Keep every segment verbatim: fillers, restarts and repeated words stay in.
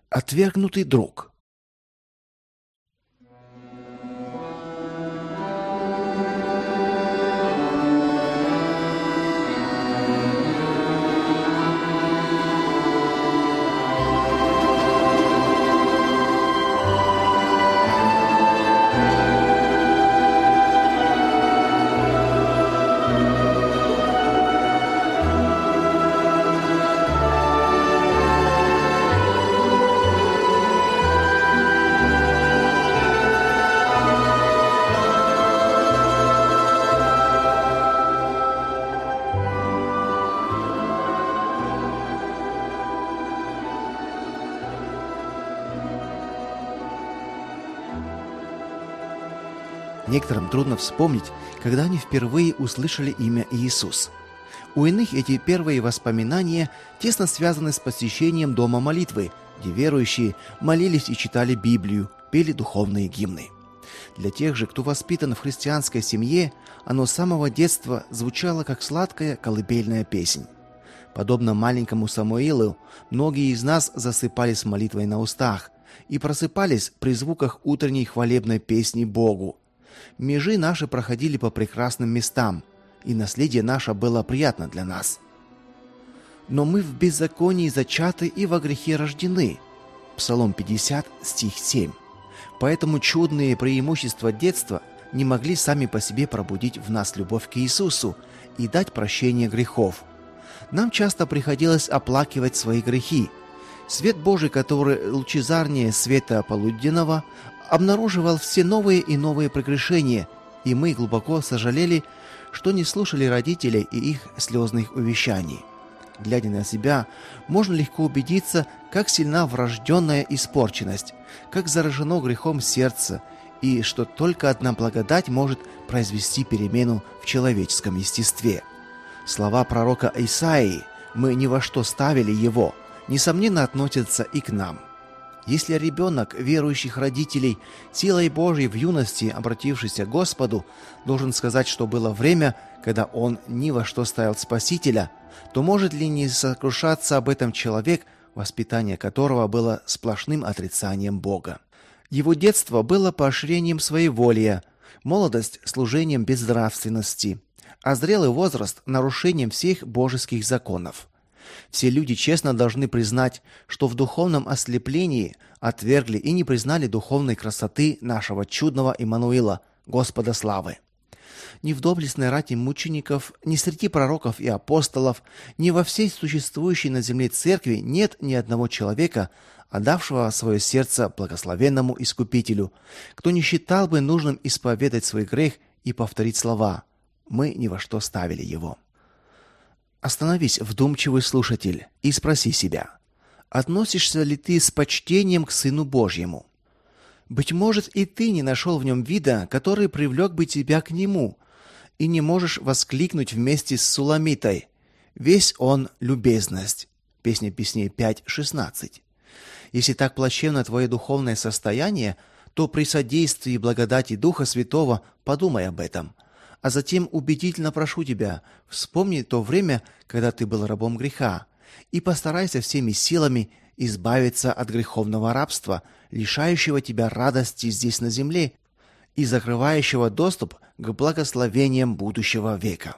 Отвергнутый друг. Некоторым трудно вспомнить, когда они впервые услышали имя Иисус. У иных эти первые воспоминания тесно связаны с посещением дома молитвы, где верующие молились и читали Библию, пели духовные гимны. Для тех же, кто воспитан в христианской семье, оно с самого детства звучало как сладкая колыбельная песнь. Подобно маленькому Самуилу, многие из нас засыпали с молитвой на устах и просыпались при звуках утренней хвалебной песни Богу. Межи наши проходили по прекрасным местам, и наследие наше было приятно для нас. Но мы в беззаконии зачаты и во грехе рождены. Псалом пятьдесят, стих семь. Поэтому чудные преимущества детства не могли сами по себе пробудить в нас любовь к Иисусу и дать прощение грехов. Нам часто приходилось оплакивать свои грехи. Свет Божий, который лучезарнее света полуденного, обнаруживал все новые и новые прегрешения, и мы глубоко сожалели, что не слушали родителей и их слезных увещаний. Глядя на себя, можно легко убедиться, как сильна врожденная испорченность, как заражено грехом сердце, и что только одна благодать может произвести перемену в человеческом естестве. Слова пророка Исаии «Мы ни во что ставили его» несомненно относятся и к нам. Если ребенок верующих родителей, силой Божьей в юности, обратившийся к Господу, должен сказать, что было время, когда он ни во что ставил Спасителя, то может ли не сокрушаться об этом человек, воспитание которого было сплошным отрицанием Бога? Его детство было поощрением своеволия, молодость – служением безнравственности, а зрелый возраст – нарушением всех божеских законов. Все люди честно должны признать, что в духовном ослеплении отвергли и не признали духовной красоты нашего чудного Иммануила, Господа славы. Ни в доблестной рати мучеников, ни среди пророков и апостолов, ни во всей существующей на земле церкви нет ни одного человека, отдавшего свое сердце благословенному Искупителю, кто не считал бы нужным исповедать свой грех и повторить слова «Мы ни во что ставили его». Остановись, вдумчивый слушатель, и спроси себя, относишься ли ты с почтением к Сыну Божьему? Быть может, и ты не нашел в нем вида, который привлек бы тебя к нему, и не можешь воскликнуть вместе с Суламитой: «Весь он любезность». Песня Песней пять шестнадцать. Если так плачевно твое духовное состояние, то при содействии благодати Духа Святого подумай об этом. А затем убедительно прошу тебя, вспомни то время, когда ты был рабом греха, и постарайся всеми силами избавиться от греховного рабства, лишающего тебя радости здесь на земле и закрывающего доступ к благословениям будущего века.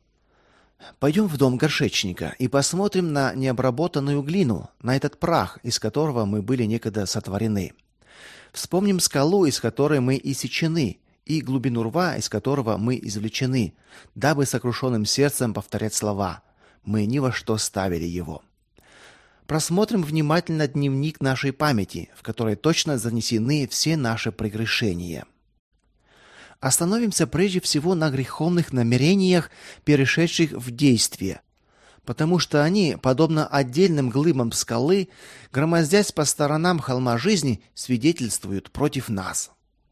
Пойдем в дом горшечника и посмотрим на необработанную глину, на этот прах, из которого мы были некогда сотворены. Вспомним скалу, из которой мы иссечены, и глубину рва, из которого мы извлечены, дабы сокрушенным сердцем повторять слова «Мы ни во что ставили его». Просмотрим внимательно дневник нашей памяти, в которой точно занесены все наши прегрешения. Остановимся прежде всего на греховных намерениях, перешедших в действие, потому что они, подобно отдельным глыбам скалы, громоздясь по сторонам холма жизни, свидетельствуют против нас.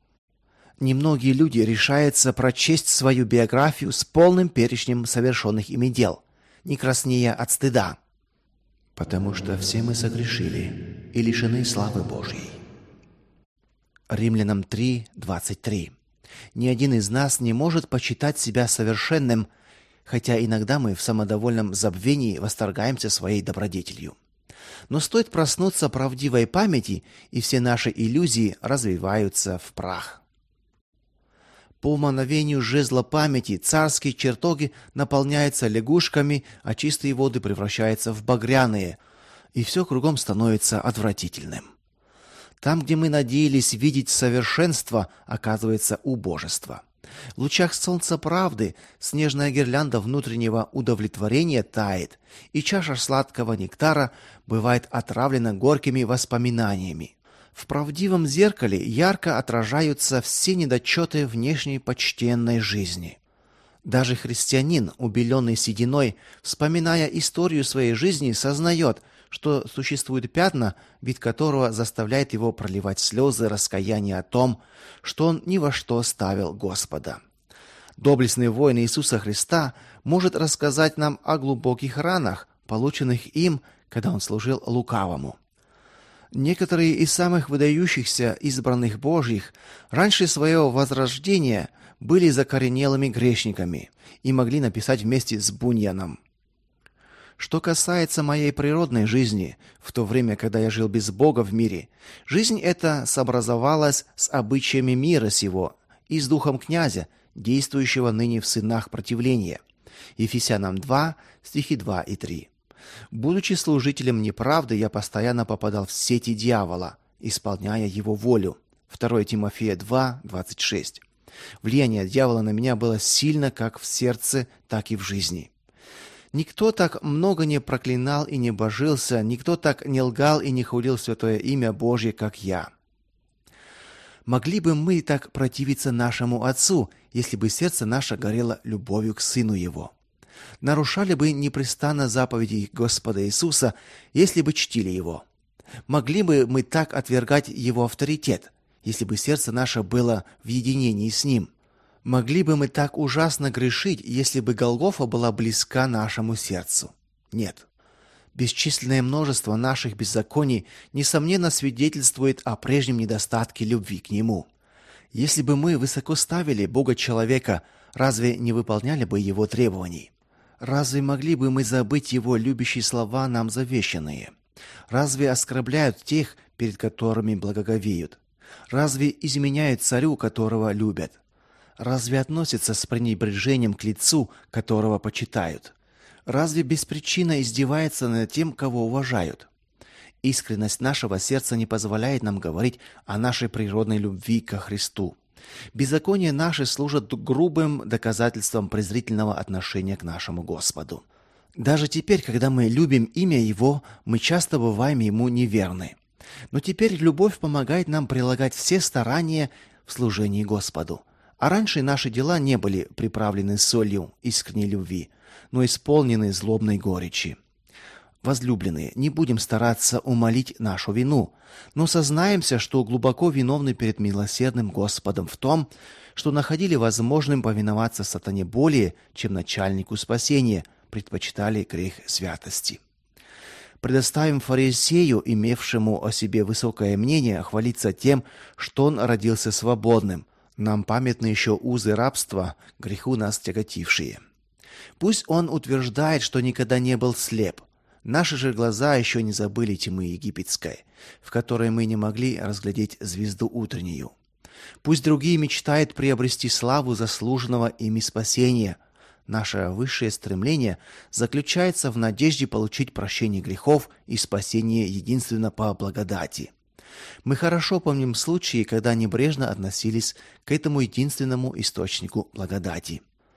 Немногие люди решаются прочесть свою биографию с полным перечнем совершенных ими дел, не краснея от стыда. Потому что все мы согрешили и лишены славы Божьей. Римлянам три двадцать три. Ни один из нас не может почитать себя совершенным, хотя иногда мы в самодовольном забвении восторгаемся своей добродетелью. Но стоит проснуться правдивой памяти, и все наши иллюзии развиваются в прах. По мановению жезла памяти царские чертоги наполняются лягушками, а чистые воды превращаются в багряные, и все кругом становится отвратительным. Там, где мы надеялись видеть совершенство, оказывается убожество. В лучах солнца правды снежная гирлянда внутреннего удовлетворения тает, и чаша сладкого нектара бывает отравлена горькими воспоминаниями. В правдивом зеркале ярко отражаются все недочеты внешней почтенной жизни. Даже христианин, убеленный сединой, вспоминая историю своей жизни, сознает, что существуют пятна, вид которого заставляет его проливать слезы раскаяния о том, что он ни во что ставил Господа. Доблестный воин Иисуса Христа может рассказать нам о глубоких ранах, полученных им, когда он служил лукавому. Некоторые из самых выдающихся избранных Божьих раньше своего возрождения были закоренелыми грешниками и могли написать вместе с Буньяном: «Что касается моей природной жизни, в то время, когда я жил без Бога в мире, жизнь эта сообразовалась с обычаями мира сего и с духом князя, действующего ныне в сынах противления». Ефесянам два, стихи два и три. Будучи служителем неправды, я постоянно попадал в сети дьявола, исполняя его волю. второе Тимофея два, двадцать шесть. Влияние дьявола на меня было сильно как в сердце, так и в жизни. Никто так много не проклинал и не божился, никто так не лгал и не хулил святое имя Божье, как я. Могли бы мы так противиться нашему Отцу, если бы сердце наше горело любовью к Сыну Его? Нарушали бы непрестанно заповеди Господа Иисуса, если бы чтили Его? Могли бы мы так отвергать Его авторитет, если бы сердце наше было в единении с Ним? Могли бы мы так ужасно грешить, если бы Голгофа была близка нашему сердцу? Нет. Бесчисленное множество наших беззаконий, несомненно, свидетельствует о прежнем недостатке любви к Нему. Если бы мы высоко ставили Бога-человека, разве не выполняли бы Его требований? Разве могли бы мы забыть Его любящие слова, нам завещанные? Разве оскорбляют тех, перед которыми благоговеют? Разве изменяют царю, которого любят? Разве относятся с пренебрежением к лицу, которого почитают? Разве без причины издеваются над тем, кого уважают? Искренность нашего сердца не позволяет нам говорить о нашей природной любви ко Христу. Беззаконие наше служит грубым доказательством презрительного отношения к нашему Господу. Даже теперь, когда мы любим имя Его, мы часто бываем Ему неверны. Но теперь любовь помогает нам прилагать все старания в служении Господу. А раньше наши дела не были приправлены солью искренней любви, но исполнены злобной горечи. Возлюбленные, не будем стараться умолить нашу вину, но сознаемся, что глубоко виновны перед милосердным Господом в том, что находили возможным повиноваться сатане более, чем начальнику спасения, предпочитали грех святости. Предоставим фарисею, имевшему о себе высокое мнение, хвалиться тем, что он родился свободным. Нам памятны еще узы рабства, греху нас тяготившие. Пусть он утверждает, что никогда не был слеп. Наши же глаза еще не забыли тьмы египетской, в которой мы не могли разглядеть звезду утреннюю. Пусть другие мечтают приобрести славу заслуженного ими спасения. Наше высшее стремление заключается в надежде получить прощение грехов и спасение единственно по благодати. Мы хорошо помним случаи, когда небрежно относились к этому единственному источнику благодати.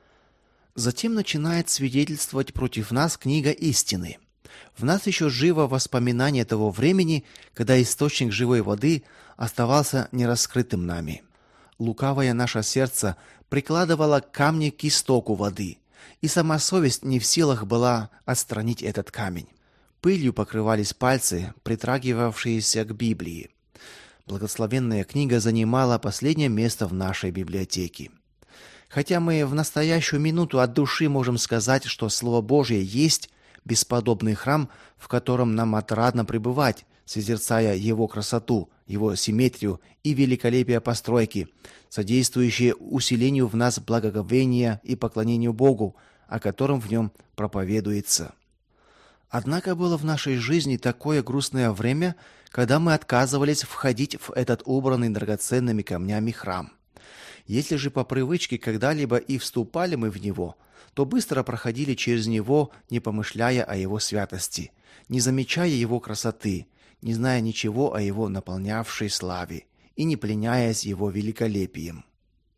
Затем начинает свидетельствовать против нас книга истины. В нас еще живо воспоминание того времени, когда источник живой воды оставался нераскрытым нами. Лукавое наше сердце прикладывало камни к истоку воды, и сама совесть не в силах была отстранить этот камень. Пылью покрывались пальцы, притрагивавшиеся к Библии. Благословенная книга занимала последнее место в нашей библиотеке. Хотя мы в настоящую минуту от души можем сказать, что Слово Божье есть бесподобный храм, в котором нам отрадно пребывать, созерцая его красоту, его симметрию и великолепие постройки, содействующие усилению в нас благоговения и поклонению Богу, о котором в нем проповедуется. Однако было в нашей жизни такое грустное время, когда мы отказывались входить в этот убранный драгоценными камнями храм. Если же по привычке когда-либо и вступали мы в него, то быстро проходили через него, не помышляя о его святости, не замечая его красоты, не зная ничего о его наполнявшей славе и не пленяясь его великолепием.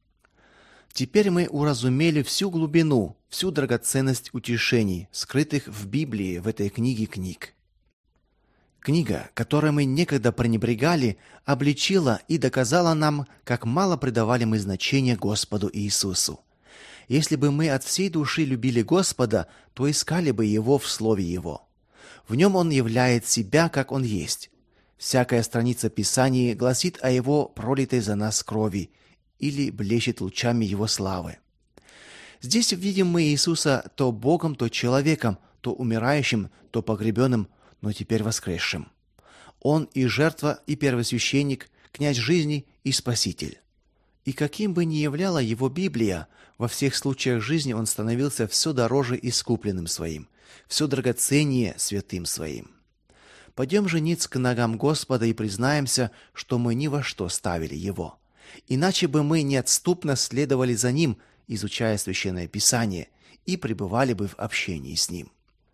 Теперь мы уразумели всю глубину, всю драгоценность утешений, скрытых в Библии, в этой книге книг. Книга, которой мы некогда пренебрегали, обличила и доказала нам, как мало придавали мы значения Господу Иисусу. Если бы мы от всей души любили Господа, то искали бы Его в Слове Его. В нем Он являет себя, как Он есть. Всякая страница Писания гласит о Его пролитой за нас крови или блещет лучами Его славы. Здесь видим мы Иисуса то Богом, то человеком, то умирающим, то погребенным, но теперь воскресшим. Он и жертва, и первосвященник, князь жизни и спаситель. И каким бы ни являла его Библия, во всех случаях жизни он становился все дороже искупленным своим, все драгоценнее святым своим. Пойдем же ниц к ногам Господа и признаемся, что мы ни во что ставили его. Иначе бы мы неотступно следовали за ним, изучая Священное Писание, и пребывали бы в общении с ним.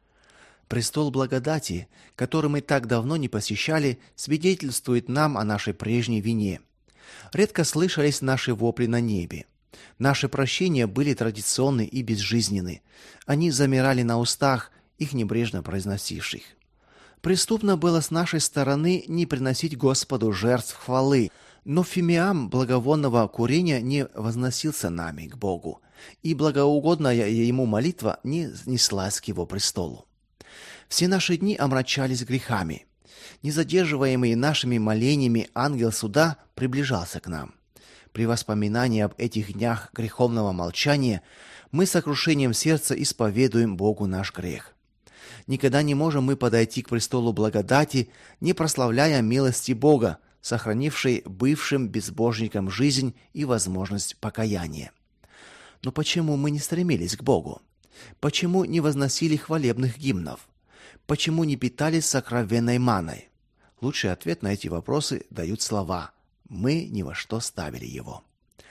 Престол благодати, который мы так давно не посещали, свидетельствует нам о нашей прежней вине. Редко слышались наши вопли на небе. Наши прощения были традиционны и безжизненны. Они замирали на устах, их небрежно произносивших. Преступно было с нашей стороны не приносить Господу жертв хвалы, но фимиам благовонного курения не возносился нами к Богу, и благоугодная ему молитва не неслась к его престолу. Все наши дни омрачались грехами. Не задерживаемый нашими молениями ангел суда приближался к нам. При воспоминании об этих днях греховного молчания мы с сокрушением сердца исповедуем Богу наш грех. Никогда не можем мы подойти к престолу благодати, не прославляя милости Бога, сохранившей бывшим безбожникам жизнь и возможность покаяния. Но почему мы не стремились к Богу? Почему не возносили хвалебных гимнов? Почему не питались сокровенной маной? Лучший ответ на эти вопросы дают слова: мы ни во что ставили его.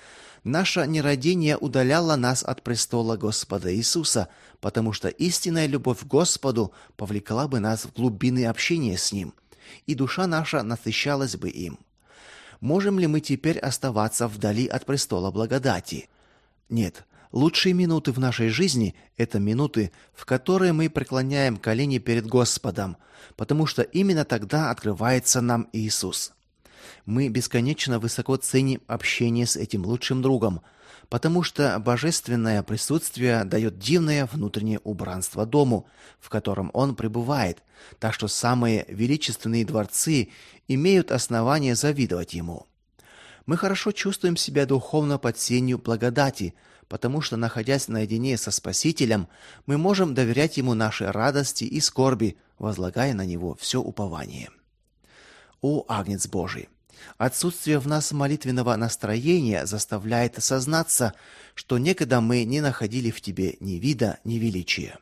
Наше нерадение удаляло нас от престола Господа Иисуса, потому что истинная любовь к Господу повлекла бы нас в глубины общения с Ним, и душа наша насыщалась бы им. Можем ли мы теперь оставаться вдали от престола благодати? Нет. Лучшие минуты в нашей жизни – это минуты, в которые мы преклоняем колени перед Господом, потому что именно тогда открывается нам Иисус. Мы бесконечно высоко ценим общение с этим лучшим другом, потому что божественное присутствие дает дивное внутреннее убранство дому, в котором он пребывает, так что самые величественные дворцы имеют основание завидовать ему. Мы хорошо чувствуем себя духовно под сенью благодати, потому что, находясь наедине со Спасителем, мы можем доверять Ему наши радости и скорби, возлагая на Него все упование. О, Агнец Божий! Отсутствие в нас молитвенного настроения заставляет осознаться, что некогда мы не находили в Тебе ни вида, ни величия.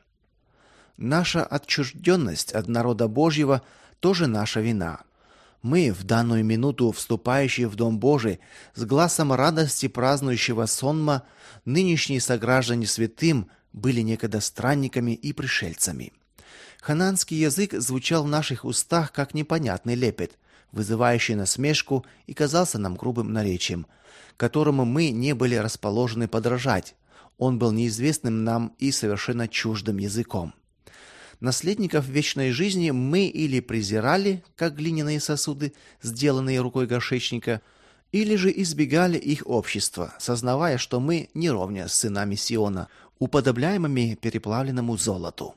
Наша отчужденность от народа Божьего тоже наша вина. Мы, в данную минуту вступающие в Дом Божий, с гласом радости празднующего сонма, нынешние сограждане святым, были некогда странниками и пришельцами. Хананский язык звучал в наших устах как непонятный лепет, вызывающий насмешку, и казался нам грубым наречием, которому мы не были расположены подражать. Он был неизвестным нам и совершенно чуждым языком. Наследников вечной жизни мы или презирали, как глиняные сосуды, сделанные рукой горшечника, или же избегали их общества, сознавая, что мы не ровня с сынами Сиона, уподобляемыми переплавленному золоту.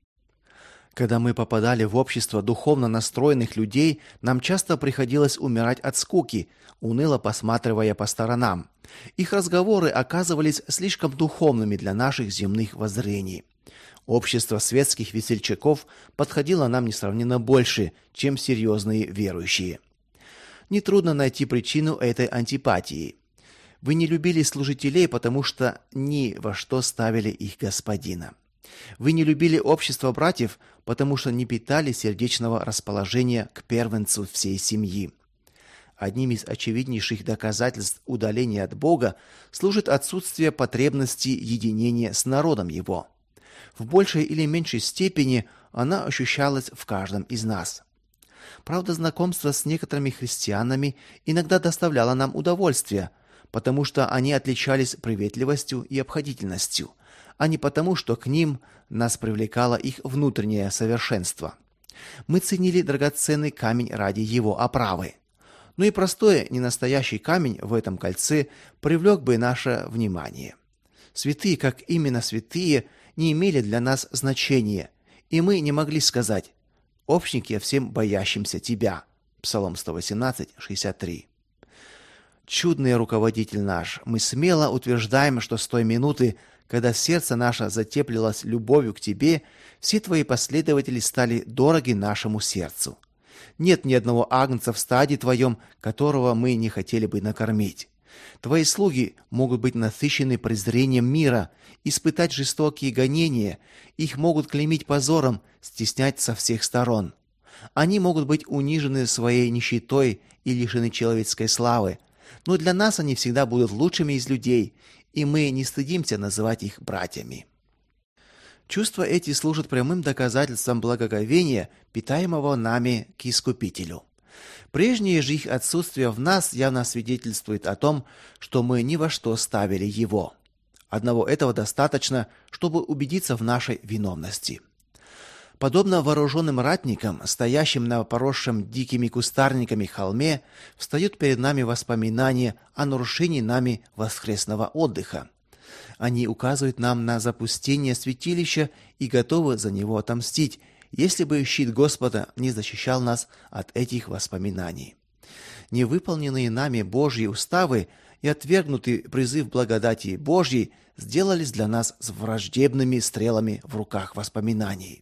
Когда мы попадали в общество духовно настроенных людей, нам часто приходилось умирать от скуки, уныло посматривая по сторонам. Их разговоры оказывались слишком духовными для наших земных воззрений. Общество светских весельчаков подходило нам несравненно больше, чем серьезные верующие. Нетрудно найти причину этой антипатии. Вы не любили служителей, потому что ни во что ставили их господина. Вы не любили общество братьев, потому что не питали сердечного расположения к первенцу всей семьи. Одним из очевиднейших доказательств удаления от Бога служит отсутствие потребности единения с народом Его. В большей или меньшей степени она ощущалась в каждом из нас. Правда, знакомство с некоторыми христианами иногда доставляло нам удовольствие, потому что они отличались приветливостью и обходительностью, а не потому, что к ним нас привлекало их внутреннее совершенство. Мы ценили драгоценный камень ради его оправы. Но и простой, ненастоящий камень в этом кольце привлек бы наше внимание. Святые, как именно святые, не имели для нас значения, и мы не могли сказать: «Общник я всем боящимся тебя». Псалом сто восемнадцать, шестьдесят три. Чудный руководитель наш, мы смело утверждаем, что с той минуты, когда сердце наше затеплилось любовью к тебе, все твои последователи стали дороги нашему сердцу. Нет ни одного агнца в стаде твоем, которого мы не хотели бы накормить. Твои слуги могут быть насыщены презрением мира, испытать жестокие гонения, их могут клеймить позором, стеснять со всех сторон. Они могут быть унижены своей нищетой и лишены человеческой славы, но для нас они всегда будут лучшими из людей, и мы не стыдимся называть их братьями. Чувства эти служат прямым доказательством благоговения, питаемого нами к Искупителю. Прежнее же их отсутствие в нас явно свидетельствует о том, что мы ни во что ставили его. Одного этого достаточно, чтобы убедиться в нашей виновности. Подобно вооруженным ратникам, стоящим на поросшем дикими кустарниками холме, встают перед нами воспоминания о нарушении нами воскресного отдыха. Они указывают нам на запустение святилища и готовы за него отомстить, если бы щит Господа не защищал нас от этих воспоминаний. Невыполненные нами Божьи уставы и отвергнутый призыв благодати Божьей сделались для нас враждебными стрелами в руках воспоминаний.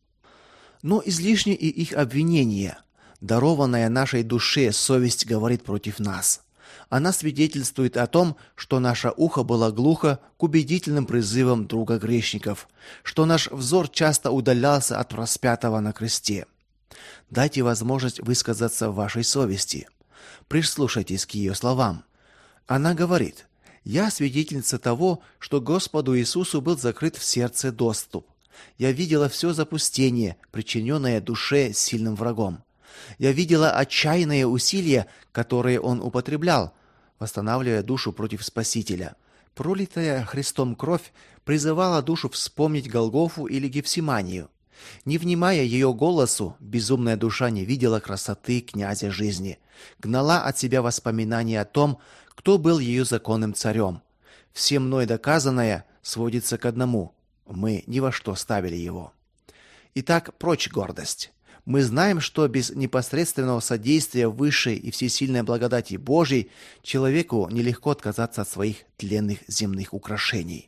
Но излишне и их обвинения. Дарованная нашей душе совесть говорит против нас. Она свидетельствует о том, что наше ухо было глухо к убедительным призывам друга грешников, что наш взор часто удалялся от распятого на кресте. Дайте возможность высказаться вашей совести. Прислушайтесь к ее словам. Она говорит: «Я свидетельница того, что Господу Иисусу был закрыт в сердце доступ. Я видела все запустение, причиненное душе сильным врагом. Я видела отчаянные усилия, которые он употреблял, восстанавливая душу против Спасителя. Пролитая Христом кровь призывала душу вспомнить Голгофу или Гефсиманию. Не внимая ее голосу, безумная душа не видела красоты князя жизни, гнала от себя воспоминания о том, кто был ее законным царем. Все мной доказанное сводится к одному: мы ни во что ставили его». Итак, прочь гордость. Мы знаем, что без непосредственного содействия высшей и всесильной благодати Божьей человеку нелегко отказаться от своих тленных земных украшений.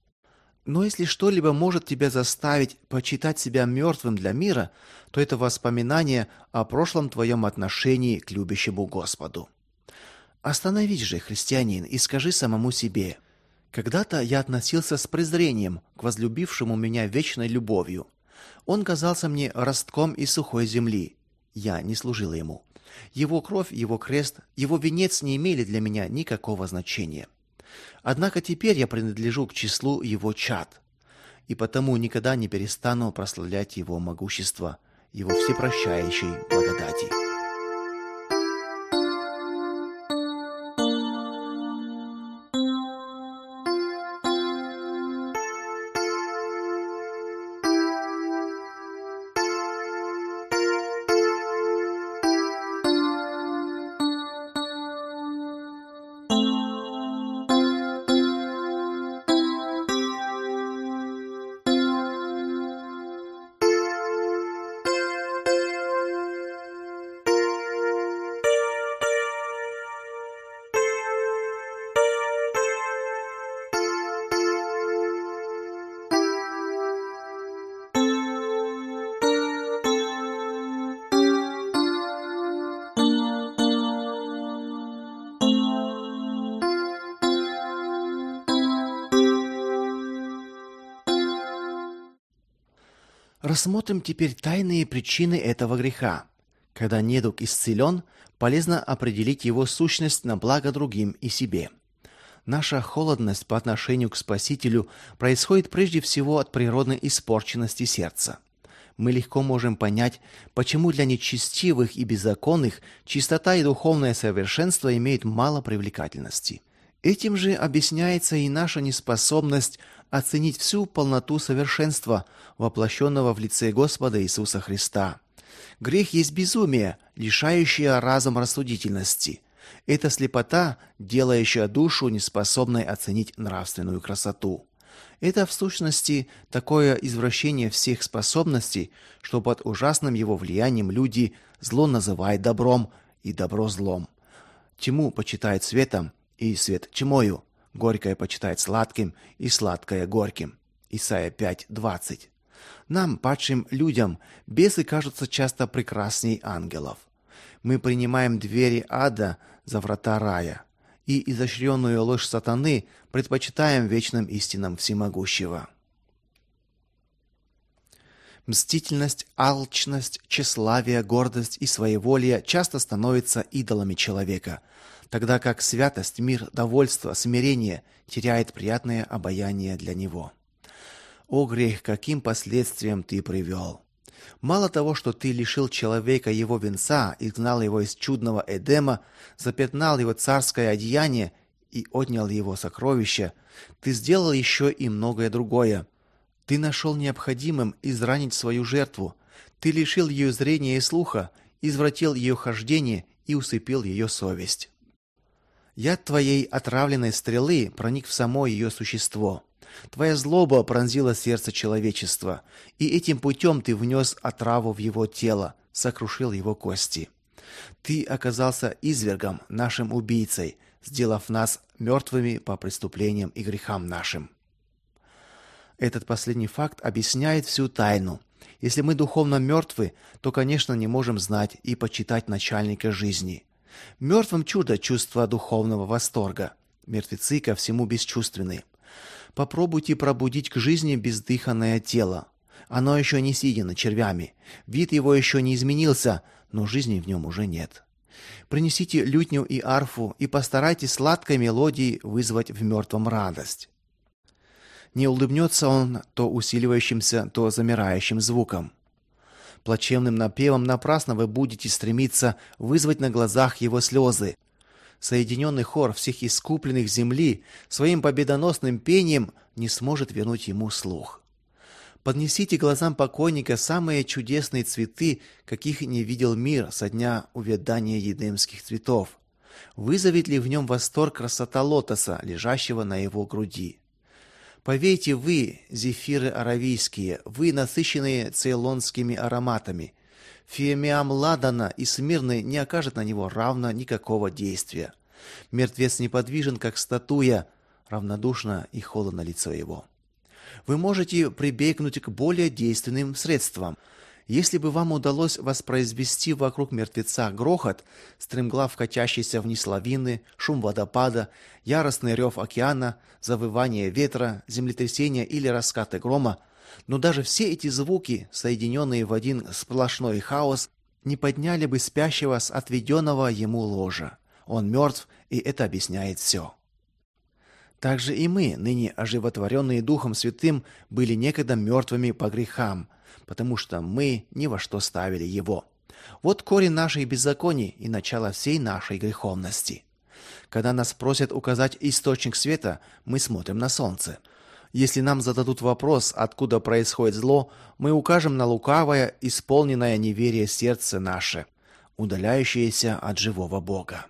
Но если что-либо может тебя заставить почитать себя мертвым для мира, то это воспоминание о прошлом твоем отношении к любящему Господу. Остановись же, христианин, и скажи самому себе: «Когда-то я относился с презрением к возлюбившему меня вечной любовью. Он казался мне ростком из сухой земли. Я не служила ему. Его кровь, его крест, его венец не имели для меня никакого значения. Однако теперь я принадлежу к числу его чад, и потому никогда не перестану прославлять его могущество, его всепрощающей благодати». Рассмотрим теперь тайные причины этого греха. Когда недуг исцелен, полезно определить его сущность на благо другим и себе. Наша холодность по отношению к Спасителю происходит прежде всего от природной испорченности сердца. Мы легко можем понять, почему для нечестивых и беззаконных чистота и духовное совершенство имеют мало привлекательности. Этим же объясняется и наша неспособность оценить всю полноту совершенства, воплощенного в лице Господа Иисуса Христа. Грех есть безумие, лишающее разум рассудительности. Это слепота, делающая душу неспособной оценить нравственную красоту. Это, в сущности, такое извращение всех способностей, что под ужасным его влиянием люди зло называют добром и добро злом. Тьму почитают светом, и свет тьмою. Горькое почитает сладким, и сладкое горьким. Исайя пять двадцать. Нам, падшим людям, бесы кажутся часто прекрасней ангелов. Мы принимаем двери ада за врата рая, и изощренную ложь сатаны предпочитаем вечным истинам всемогущего. Мстительность, алчность, тщеславие, гордость и своеволие часто становятся идолами человека, тогда как святость, мир, довольство, смирение теряет приятное обаяние для него. О грех, каким последствиям ты привел! Мало того, что ты лишил человека его венца, изгнал его из чудного Эдема, запятнал его царское одеяние и отнял его сокровища, ты сделал еще и многое другое. Ты нашел необходимым изранить свою жертву, ты лишил ее зрения и слуха, извратил ее хождение и усыпил ее совесть. Яд твоей отравленной стрелы проник в само ее существо. Твоя злоба пронзила сердце человечества, и этим путем ты внес отраву в его тело, сокрушил его кости. Ты оказался извергом, нашим убийцей, сделав нас мертвыми по преступлениям и грехам нашим. Этот последний факт объясняет всю тайну. Если мы духовно мертвы, то, конечно, не можем знать и почитать начальника жизни. Мертвым чудо чувства духовного восторга. Мертвецы ко всему бесчувственны. Попробуйте пробудить к жизни бездыханное тело. Оно еще не съедено червями. Вид его еще не изменился, но жизни в нем уже нет. Принесите лютню и арфу и постарайтесь сладкой мелодией вызвать в мертвом радость. Не улыбнется он то усиливающимся, то замирающим звуком. Плачевным напевом напрасно вы будете стремиться вызвать на глазах его слезы. Соединенный хор всех искупленных земли своим победоносным пением не сможет вернуть ему слух. Поднесите глазам покойника самые чудесные цветы, каких не видел мир со дня увядания едемских цветов. Вызовет ли в нем восторг красота лотоса, лежащего на его груди? Повейте вы, зефиры аравийские, вы, насыщенные цейлонскими ароматами. Фимиам ладана и смирны не окажет на него равно никакого действия. Мертвец неподвижен, как статуя, равнодушно и холодно лицо его. Вы можете прибегнуть к более действенным средствам. Если бы вам удалось воспроизвести вокруг мертвеца грохот, стремглав катящийся вниз лавины, шум водопада, яростный рев океана, завывание ветра, землетрясение или раскаты грома, но даже все эти звуки, соединенные в один сплошной хаос, не подняли бы спящего с отведенного ему ложа. Он мертв, и это объясняет все. Также и мы, ныне оживотворенные Духом Святым, были некогда мертвыми по грехам, потому что мы ни во что ставили его. Вот корень наших беззаконий и начало всей нашей греховности. Когда нас просят указать источник света, мы смотрим на солнце. Если нам зададут вопрос, откуда происходит зло, мы укажем на лукавое, исполненное неверие сердце наше, удаляющееся от живого Бога.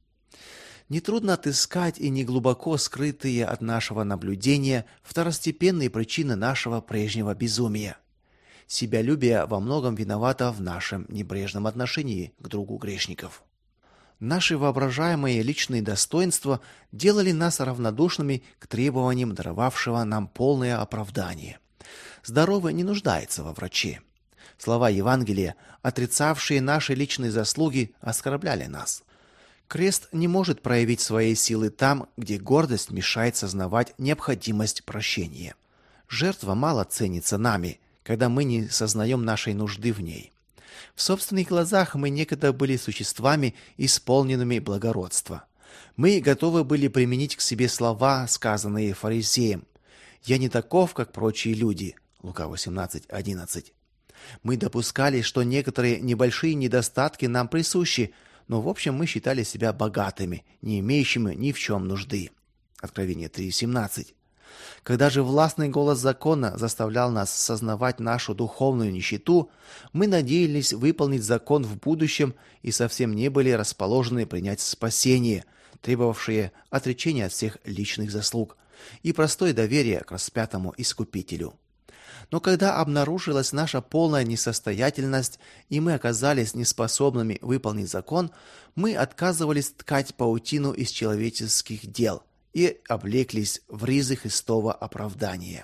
Нетрудно отыскать и неглубоко скрытые от нашего наблюдения второстепенные причины нашего прежнего безумия. Себялюбие во многом виновато в нашем небрежном отношении к другу грешников. Наши воображаемые личные достоинства делали нас равнодушными к требованиям даровавшего нам полное оправдание. Здоровый не нуждается во враче. Слова Евангелия, отрицавшие наши личные заслуги, оскорбляли нас. Крест не может проявить своей силы там, где гордость мешает сознавать необходимость прощения. Жертва мало ценится нами, когда мы не сознаем нашей нужды в ней. В собственных глазах мы некогда были существами, исполненными благородства. Мы готовы были применить к себе слова, сказанные фарисеем: «Я не таков, как прочие люди». Лука восемнадцать одиннадцать. Мы допускали, что некоторые небольшие недостатки нам присущи, но в общем мы считали себя богатыми, не имеющими ни в чем нужды. Откровение три семнадцать. Когда же властный голос закона заставлял нас сознавать нашу духовную нищету, мы надеялись выполнить закон в будущем и совсем не были расположены принять спасение, требовавшее отречения от всех личных заслуг и простое доверие к распятому Искупителю. Но когда обнаружилась наша полная несостоятельность, и мы оказались неспособными выполнить закон, мы отказывались ткать паутину из человеческих дел и облеклись в ризы Христова оправдания.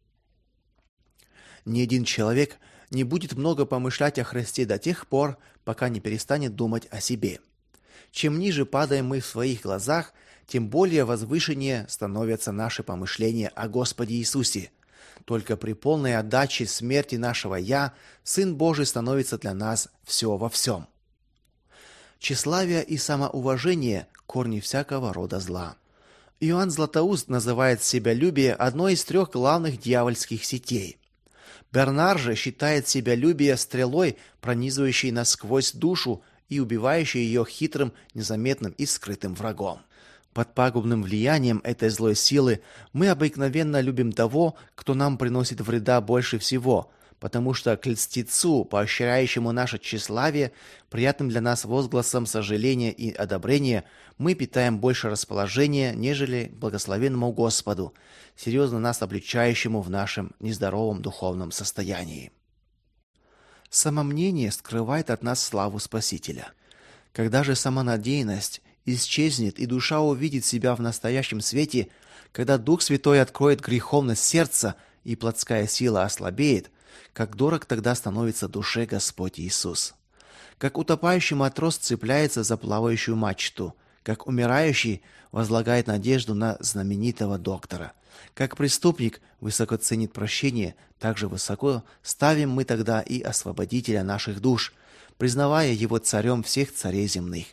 Ни один человек не будет много помышлять о Христе до тех пор, пока не перестанет думать о себе. Чем ниже падаем мы в своих глазах, тем более возвышеннее становятся наши помышления о Господе Иисусе. Только при полной отдаче смерти нашего «я» Сын Божий становится для нас все во всем. Тщеславие и самоуважение – корни всякого рода зла. Иоанн Златоуст называет себялюбие одной из трех главных дьявольских сетей. Бернар же считает себялюбие стрелой, пронизывающей насквозь душу и убивающей ее хитрым, незаметным и скрытым врагом. Под пагубным влиянием этой злой силы мы обыкновенно любим того, кто нам приносит вреда больше всего, потому что к льстецу, поощряющему наше тщеславие, приятным для нас возгласом сожаления и одобрения, мы питаем больше расположения, нежели к благословенному Господу, серьезно нас обличающему в нашем нездоровом духовном состоянии. Самомнение скрывает от нас славу Спасителя. Когда же самонадеянность исчезнет и душа увидит себя в настоящем свете, когда Дух Святой откроет греховность сердца и плотская сила ослабеет, как дорог тогда становится душе Господь Иисус. Как утопающий матрос цепляется за плавающую мачту, как умирающий возлагает надежду на знаменитого доктора, как преступник высоко ценит прощение, так же высоко ставим мы тогда и освободителя наших душ, признавая его царем всех царей земных.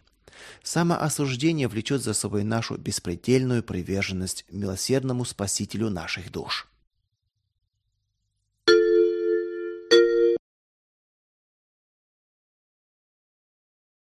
Самоосуждение влечет за собой нашу беспредельную приверженность милосердному Спасителю наших душ.